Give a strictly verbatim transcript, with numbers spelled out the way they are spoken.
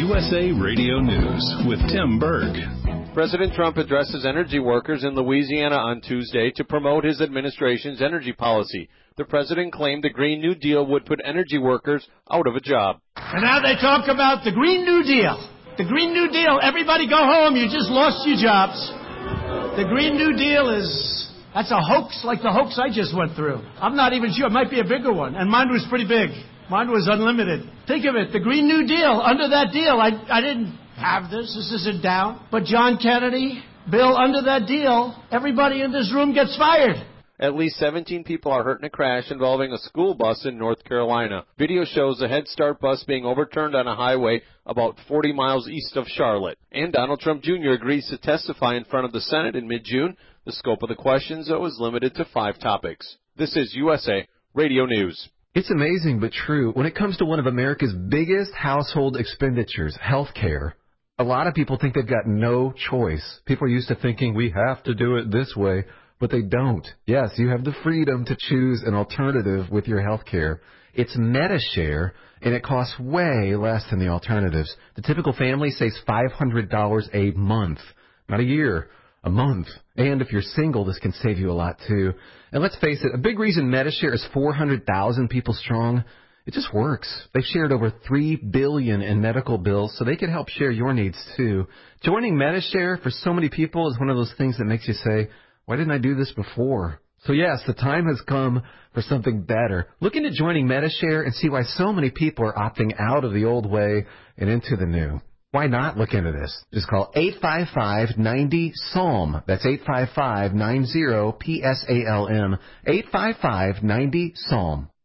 U S A Radio News with Tim Berg. President Trump addresses energy workers in Louisiana on Tuesday to promote his administration's energy policy. The president claimed the Green New Deal would put energy workers out of a job. And now they talk about the Green New Deal. The Green New Deal, everybody go home, you just lost your jobs. The Green New Deal is, that's a hoax like the hoax I just went through. I'm not even sure, it might be a bigger one. And mine was pretty big. Mine was unlimited. Think of it, the Green New Deal, under that deal, I, I didn't have this, this isn't down. But John Kennedy, Bill, under that deal, everybody in this room gets fired. At least seventeen people are hurt in a crash involving a school bus in North Carolina. Video shows a Head Start bus being overturned on a highway about forty miles east of Charlotte. And Donald Trump Junior agrees to testify in front of the Senate in mid-June. The scope of the questions, though, is limited to five topics. This is U S A Radio News. It's amazing but true. When it comes to one of America's biggest household expenditures, health care, a lot of people think they've got no choice. People are used to thinking we have to do it this way, but they don't. Yes, you have the freedom to choose an alternative with your health care. It's Medi-Share, and it costs way less than the alternatives. The typical family saves five hundred dollars a month, not a year, a month. And if you're single, this can save you a lot, too. And let's face it, a big reason Medi-Share is four hundred thousand people strong, it just works. They've shared over three billion dollars in medical bills, so they can help share your needs, too. Joining Medi-Share for so many people is one of those things that makes you say, why didn't I do this before? So, yes, the time has come for something better. Look into joining Medi-Share and see why so many people are opting out of the old way and into the new. Why not look into this? Just call eight five five, nine zero, S A L M. That's eight five five, nine zero, P S A L M. eight five five, nine zero, S A L M.